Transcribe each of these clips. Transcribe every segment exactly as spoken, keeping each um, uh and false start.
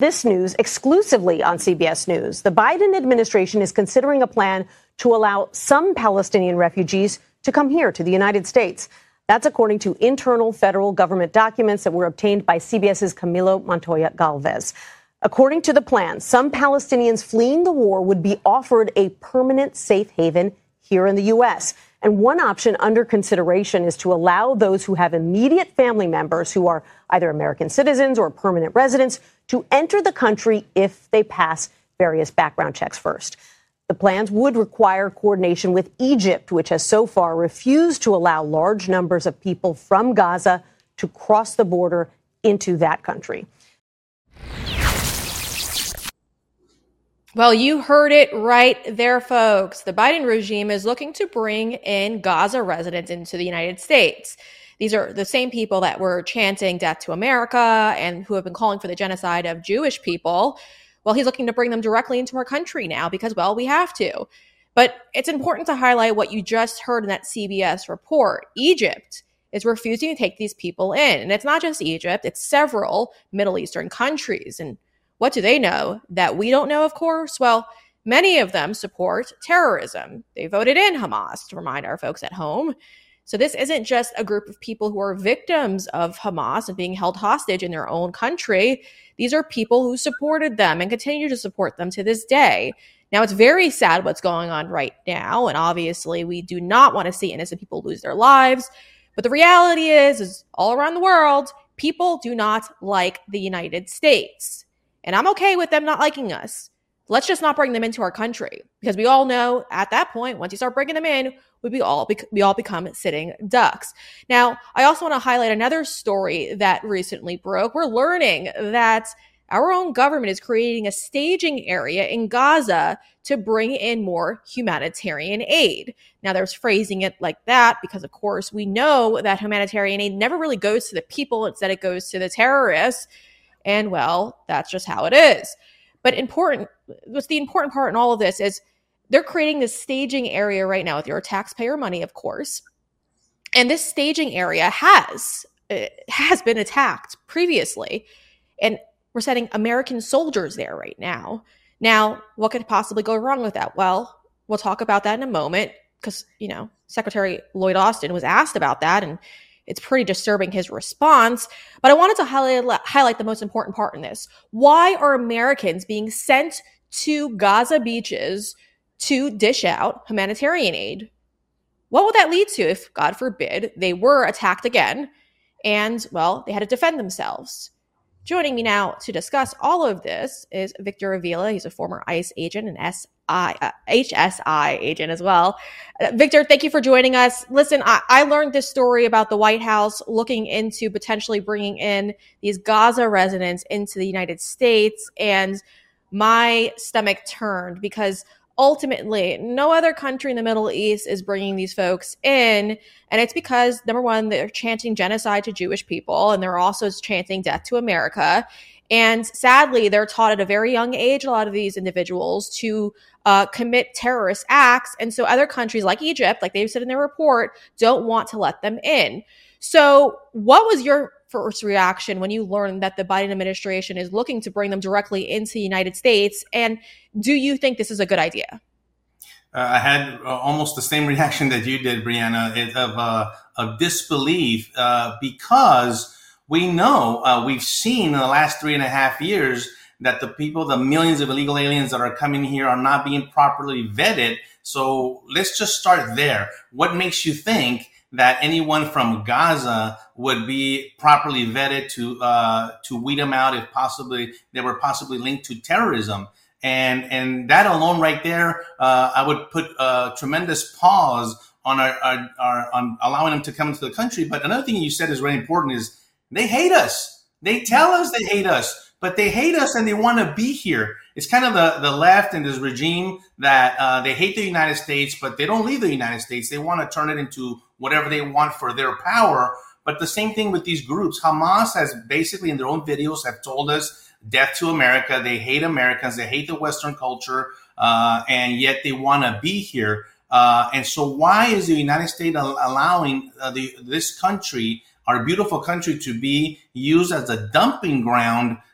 this news exclusively on C B S News. The Biden administration is considering a plan to allow some Palestinian refugees to come here to the United States. That's according to internal federal government documents that were obtained by CBS's Camilo Montoya Galvez. According to the plan, some Palestinians fleeing the war would be offered a permanent safe haven here in the U S. And one option under consideration is to allow those who have immediate family members who are either American citizens or permanent residents to enter the country if they pass various background checks first. The plans would require coordination with Egypt, which has so far refused to allow large numbers of people from Gaza to cross the border into that country. Well, you heard it right there, folks. The Biden regime is looking to bring in Gaza residents into the United States. These are the same people that were chanting death to America and who have been calling for the genocide of Jewish people. Well, he's looking to bring them directly into our country now because, well, we have to. But it's important to highlight what you just heard in that C B S report. Egypt is refusing to take these people in. And it's not just Egypt, it's several Middle Eastern countries. And what do they know that we don't know, of course? Well, many of them support terrorism. They voted in Hamas, to remind our folks at home. So this isn't just a group of people who are victims of Hamas and being held hostage in their own country. These are people who supported them and continue to support them to this day. Now, it's very sad what's going on right now. And obviously, we do not want to see innocent people lose their lives. But the reality is, is all around the world, people do not like the United States. And I'm okay with them not liking us. Let's just not bring them into our country, because we all know at that point, once you start bringing them in, we be all bec- we all become sitting ducks. Now, I also want to highlight another story that recently broke. We're learning that our own government is creating a staging area in Gaza to bring in more humanitarian aid. Now, there's phrasing it like that because, of course, we know that humanitarian aid never really goes to the people. Instead, it goes to the terrorists. And, well, that's just how it is. But important, what's the important part in all of this is they're creating this staging area right now with your taxpayer money, of course. And this staging area has, has been attacked previously. And we're sending American soldiers there right now. Now, what could possibly go wrong with that? Well, we'll talk about that in a moment because, you know, Secretary Lloyd Austin was asked about that, and it's pretty disturbing, his response. But I wanted to highlight, highlight the most important part in this. Why are Americans being sent to Gaza beaches to dish out humanitarian aid? What would that lead to if, God forbid, they were attacked again and, well, they had to defend themselves? Joining me now to discuss all of this is Victor Avila. He's a former ICE agent and S I, uh, H S I agent as well. Uh, Victor, thank you for joining us. Listen, I, I learned this story about the White House looking into potentially bringing in these Gaza residents into the United States, and my stomach turned because ultimately, no other country in the Middle East is bringing these folks in. And it's because, number one, they're chanting genocide to Jewish people, and they're also chanting death to America. And sadly, they're taught at a very young age, a lot of these individuals, to uh, commit terrorist acts. And so other countries like Egypt, like they've said in their report, don't want to let them in. So what was your first reaction when you learned that the Biden administration is looking to bring them directly into the United States? And do you think this is a good idea? Uh, I had uh, almost the same reaction that you did, Brianna, it, of, uh, of disbelief, uh, because we know, uh, we've seen in the last three and a half years that the people, the millions of illegal aliens that are coming here are not being properly vetted. So let's just start there. What makes you think that anyone from Gaza would be properly vetted to uh, to weed them out if possibly they were possibly linked to terrorism? And and that alone right there, uh, I would put a tremendous pause on our, our, our on allowing them to come into the country. But another thing you said is very important is they hate us. They tell us they hate us, but they hate us and they want to be here. It's kind of the, the left and this regime that uh, they hate the United States, but they don't leave the United States. They want to turn it into whatever they want for their power. But the same thing with these groups. Hamas has basically in their own videos have told us death to America. They hate Americans. They hate the Western culture. Uh, and yet they want to be here. Uh, and so why is the United States allowing uh, the, this country, our beautiful country, to be used as a dumping ground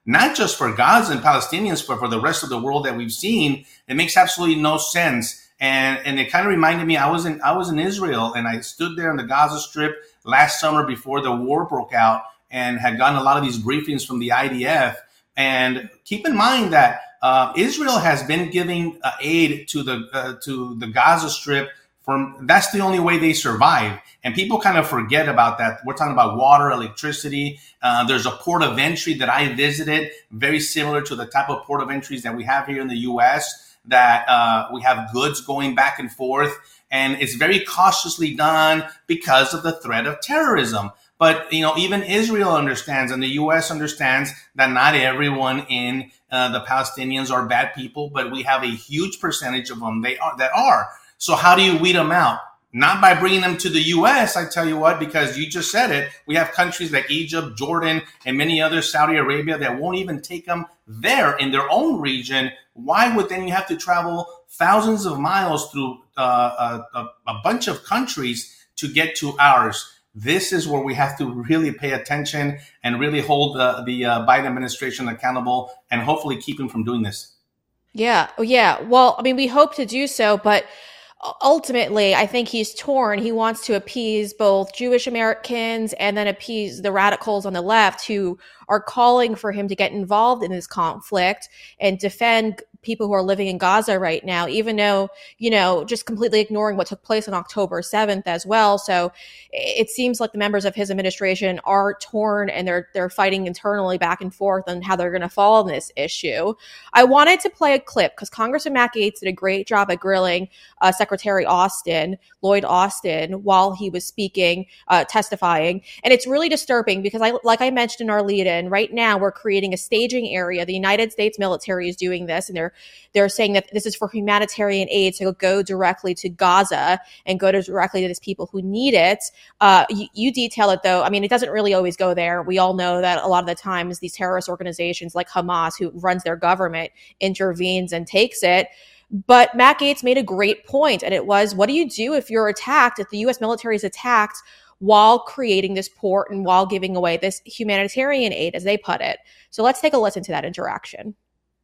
not just for Gaza and Palestinians, but for the rest of the world that we've seen, it makes absolutely no sense. And and it kind of reminded me, I was in I was in Israel, and I stood there on the Gaza Strip last summer before the war broke out, and had gotten a lot of these briefings from the I D F. And keep in mind that uh, Israel has been giving uh, aid to the uh, to the Gaza Strip. From that's the only way they survive. And people kind of forget about that. We're talking about water, electricity. Uh, there's a port of entry that I visited, very similar to the type of port of entries that we have here in the U S, that uh, we have goods going back and forth. And it's very cautiously done because of the threat of terrorism. But, you know, even Israel understands, and the U S understands, that not everyone in uh, the Palestinians are bad people, but we have a huge percentage of them they are that are. So how do you weed them out? Not by bringing them to the U S, I tell you what, because you just said it. We have countries like Egypt, Jordan, and many others, Saudi Arabia, that won't even take them there in their own region. Why would then you have to travel thousands of miles through uh, a, a bunch of countries to get to ours? This is where we have to really pay attention and really hold the, the uh, Biden administration accountable, and hopefully keep them from doing this. Yeah. Oh, yeah. Well, I mean, we hope to do so, but ultimately, I think he's torn. He wants to appease both Jewish Americans and then appease the radicals on the left who are calling for him to get involved in this conflict and defend people who are living in Gaza right now, even though, you know, just completely ignoring what took place on October seventh as well. So it seems like the members of his administration are torn, and they're they're fighting internally back and forth on how they're going to fall on this issue. I wanted to play a clip because Congressman Matt Gaetz did a great job at grilling uh, Secretary Austin, Lloyd Austin, while he was speaking, uh, testifying. And it's really disturbing because, I, like I mentioned in our lead-in, right now we're creating a staging area. The United States military is doing this, and they're They're saying that this is for humanitarian aid to go directly to Gaza and go to directly to these people who need it. Uh, you, you detail it, though. I mean, it doesn't really always go there. We all know that a lot of the times these terrorist organizations like Hamas, who runs their government, intervenes and takes it. But Matt Gaetz made a great point, and it was, what do you do if you're attacked, if the U S military is attacked while creating this port and while giving away this humanitarian aid, as they put it? So let's take a listen to that interaction.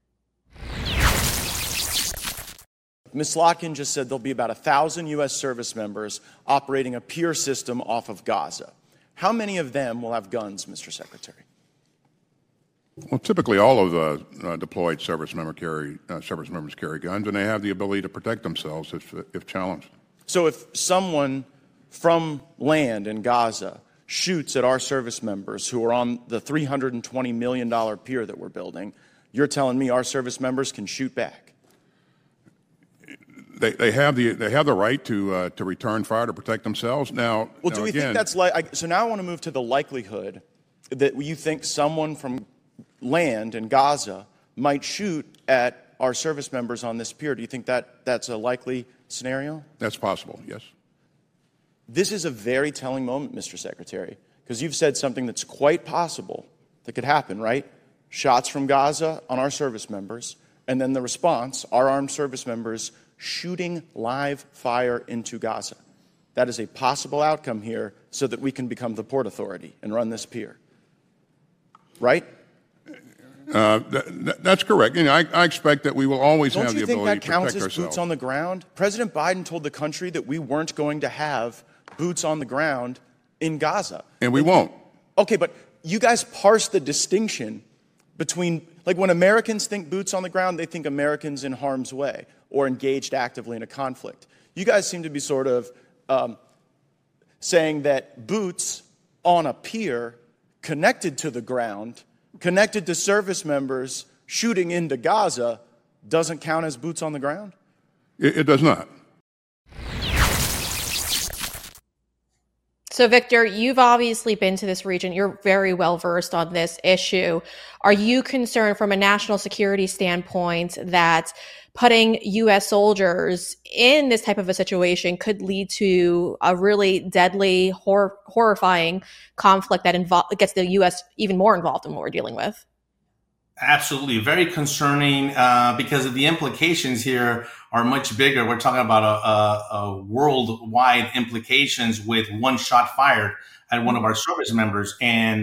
Miz Slotkin just said there'll be about one thousand U S service members operating a peer system off of Gaza. How many of them will have guns, Mister Secretary? Well, typically all of the uh, deployed service, member carry, uh, service members carry guns, and they have the ability to protect themselves if, if challenged. So if someone from land in Gaza shoots at our service members who are on the three hundred twenty million dollars pier that we're building, you're telling me our service members can shoot back? They, they have the they have the right to uh, to return fire to protect themselves. Now, well, now do we again, think that's like? So now I want to move to the likelihood that you think someone from land in Gaza might shoot at our service members on this pier. Do you think that that's a likely scenario? That's possible. Yes. This is a very telling moment, Mister Secretary, because you've said something that's quite possible that could happen. Right? Shots from Gaza on our service members, and then the response: our armed service members shooting live fire into Gaza. That is a possible outcome here so that we can become the Port Authority and run this pier. Right? Uh, th- th- that's correct. You know, I, I expect that we will always Don't have the you think ability that to protect counts as ourselves. boots on the ground? President Biden told the country that we weren't going to have boots on the ground in Gaza. And we won't. Okay, but you guys parse the distinction between, like when Americans think boots on the ground, they think Americans in harm's way or engaged actively in a conflict. You guys seem to be sort of um, saying that boots on a pier connected to the ground, connected to service members shooting into Gaza, doesn't count as boots on the ground? It, it does not. So, Victor, you've obviously been to this region. You're very well versed on this issue. Are you concerned from a national security standpoint that putting U S soldiers in this type of a situation could lead to a really deadly, hor- horrifying conflict that invo- gets the U S even more involved in what we're dealing with? Absolutely. Very concerning uh, because of the implications here are much bigger. We're talking about a, a, a worldwide implications with one shot fired at one of our service members. And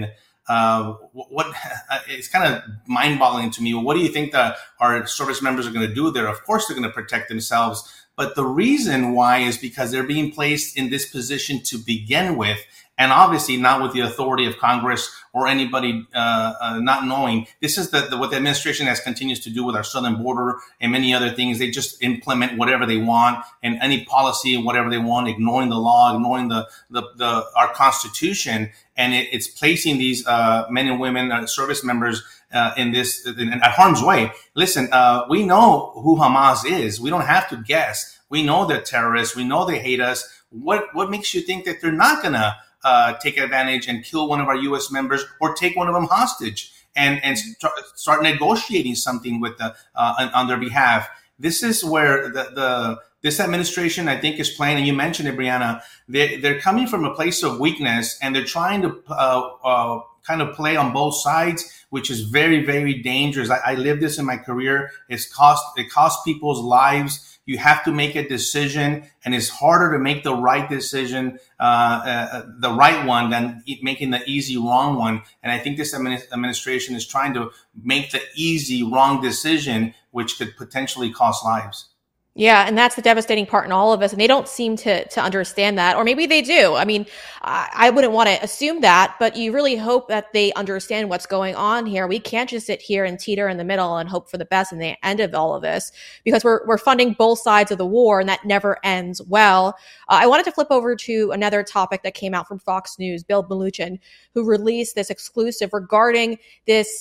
uh, what it's kind of mind-boggling to me. What do you think that our service members are going to do there? Of course, they're going to protect themselves. But the reason why is because they're being placed in this position to begin with, and obviously not with the authority of Congress or anybody uh, uh, not knowing. This is the, the, what the administration has continues to do with our southern border and many other things. They just implement whatever they want and any policy, whatever they want, ignoring the law, ignoring the the, the our Constitution, and it, it's placing these uh, men and women, uh, service members, uh, in this in, at harm's way. Listen, uh, we know who Hamas is. We don't have to guess. We know they're terrorists. We know they hate us. What what makes you think that they're not gonna uh, take advantage and kill one of our U S members or take one of them hostage and and st- start negotiating something with the uh, on, on their behalf? This is where the the this administration, I think, is playing. And you mentioned it, Brianna. They they're coming from a place of weakness, and they're trying to uh, uh, kind of play on both sides, which is very, very dangerous. I, I lived this in my career. It's cost it costs people's lives. You have to make a decision, and it's harder to make the right decision, uh, uh, the right one, than making the easy wrong one. And I think this administration is trying to make the easy wrong decision, which could potentially cost lives. Yeah, and that's the devastating part in all of us, and they don't seem to to understand that, or maybe they do. I mean, I, I wouldn't want to assume that, but you really hope that they understand what's going on here. We can't just sit here and teeter in the middle and hope for the best in the end of all of this, because we're we're funding both sides of the war, and that never ends well. Uh, I wanted to flip over to another topic that came out from Fox News. Bill Melugin, who released this exclusive regarding this,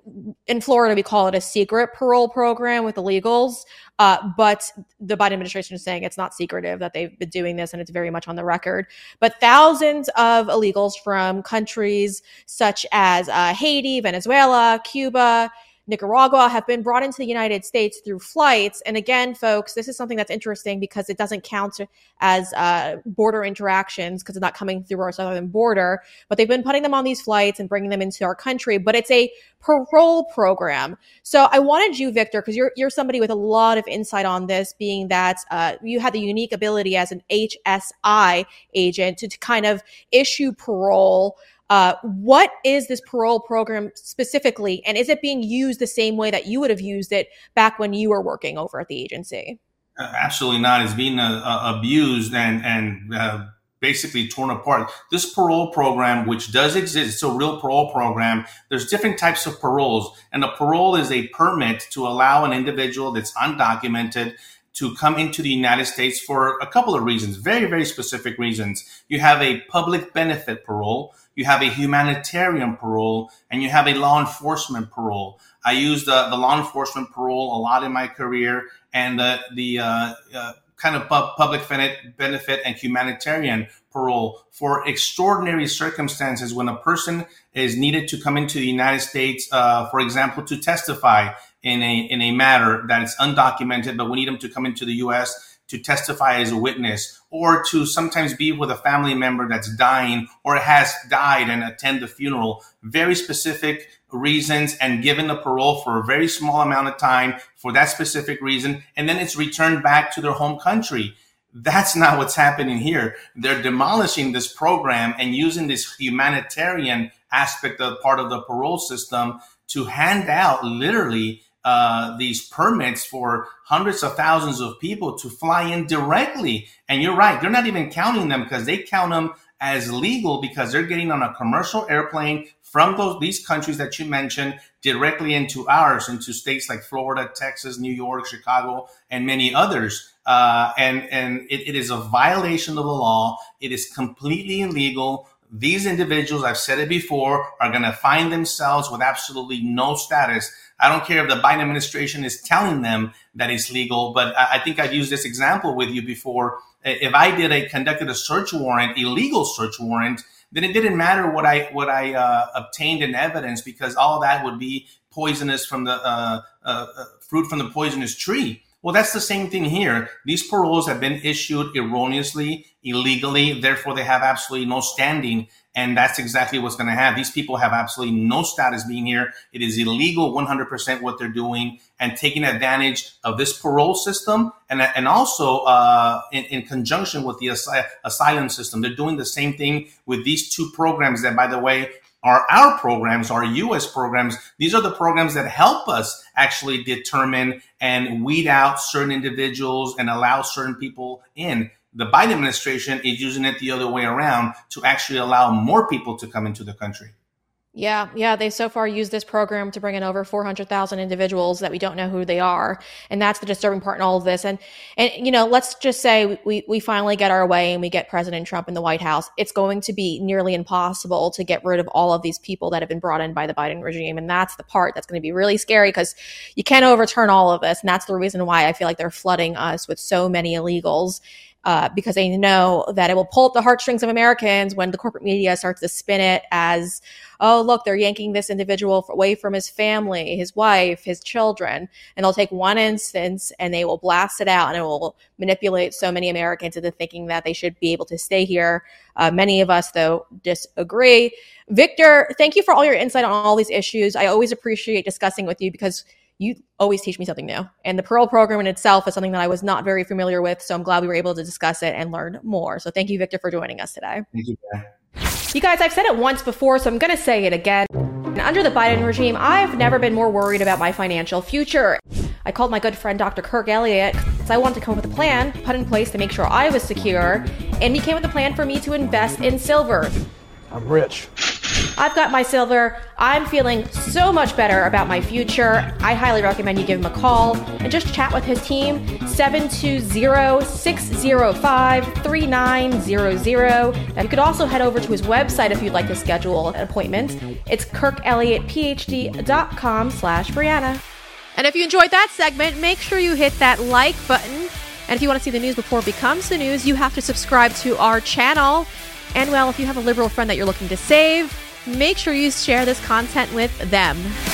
in Florida, we call it a secret parole program with illegals. Uh, but the Biden administration is saying it's not secretive, that they've been doing this and it's very much on the record. But thousands of illegals from countries such as uh, Haiti, Venezuela, Cuba, Nicaragua have been brought into the United States through flights. And again, folks, this is something that's interesting because it doesn't count as uh, border interactions because it's not coming through our southern border. But they've been putting them on these flights and bringing them into our country. But it's a parole program. So I wanted you, Victor, because you're you're somebody with a lot of insight on this, being that uh, you had the unique ability as an H S I agent to, to kind of issue parole. Uh, what is this parole program specifically, and is it being used the same way that you would have used it back when you were working over at the agency? Uh, absolutely not. It's being uh, uh, abused and and uh, basically torn apart. This parole program, which does exist, it's a real parole program. There's different types of paroles, and a parole is a permit to allow an individual that's undocumented to come into the United States for a couple of reasons, very, very specific reasons. You have a public benefit parole, you have a humanitarian parole, and you have a law enforcement parole. I used the, the law enforcement parole a lot in my career, and the, the uh, uh, kind of pub, public benefit and humanitarian parole for extraordinary circumstances when a person is needed to come into the United States, uh, for example, to testify in a in a matter that is undocumented, but we need them to come into the U S to testify as a witness, or to sometimes be with a family member that's dying or has died and attend the funeral. Very specific reasons, and given the parole for a very small amount of time for that specific reason, and then it's returned back to their home country. That's not what's happening here. They're demolishing this program and using this humanitarian aspect of part of the parole system to hand out literally uh, these permits for hundreds of thousands of people to fly in directly. And you're right, they're not even counting them because they count them as legal because they're getting on a commercial airplane from those these countries that you mentioned directly into ours, into states like Florida, Texas, New York, Chicago, and many others. Uh, and and it, it is a violation of the law. It is completely illegal. These individuals, I've said it before, are going to find themselves with absolutely no status. I don't care if the Biden administration is telling them that it's legal, but I think I've used this example with you before. If I did a conducted a search warrant, illegal search warrant, then it didn't matter what I what I uh, obtained in evidence, because all that would be poisonous from the uh, uh, fruit from the poisonous tree. Well, that's the same thing here. These paroles have been issued erroneously, illegally, therefore they have absolutely no standing. And that's exactly what's going to have. These people have absolutely no status being here. It is illegal one hundred percent what they're doing, and taking advantage of this parole system, and, and also uh, in, in conjunction with the asy- asylum system. They're doing the same thing with these two programs that, by the way, are our programs, our U S programs. These are the programs that help us actually determine and weed out certain individuals and allow certain people in. The Biden administration is using it the other way around to actually allow more people to come into the country. Yeah, yeah. They so far used this program to bring in over four hundred thousand individuals that we don't know who they are. And that's the disturbing part in all of this. And, and you know, let's just say we, we finally get our way and we get President Trump in the White House. It's going to be nearly impossible to get rid of all of these people that have been brought in by the Biden regime. And that's the part that's going to be really scary, because you can't overturn all of this. And that's the reason why I feel like they're flooding us with so many illegals. Uh, because they know that it will pull at the heartstrings of Americans when the corporate media starts to spin it as, oh, look, they're yanking this individual away from his family, his wife, his children. And they'll take one instance and they will blast it out, and it will manipulate so many Americans into thinking that they should be able to stay here. Uh, many of us, though, disagree. Victor, thank you for all your insight on all these issues. I always appreciate discussing with you, because you always teach me something new. And the Parole program in itself is something that I was not very familiar with. So I'm glad we were able to discuss it and learn more. So thank you, Victor, for joining us today. Thank you. You guys, I've said it once before, so I'm going to say it again. Under the Biden regime, I've never been more worried about my financial future. I called my good friend Doctor Kirk Elliott because I wanted to come up with a plan put in place to make sure I was secure. And he came with a plan for me to invest in silver. I'm rich. I've got my silver. I'm feeling so much better about my future. I highly recommend you give him a call and just chat with his team, seven two zero, six zero five, three nine zero zero. And you could also head over to his website if you'd like to schedule an appointment. It's kirk elliott p h d dot com slash Brianna. And if you enjoyed that segment, make sure you hit that like button. And if you want to see the news before it becomes the news, you have to subscribe to our channel. And well, if you have a liberal friend that you're looking to save, make sure you share this content with them.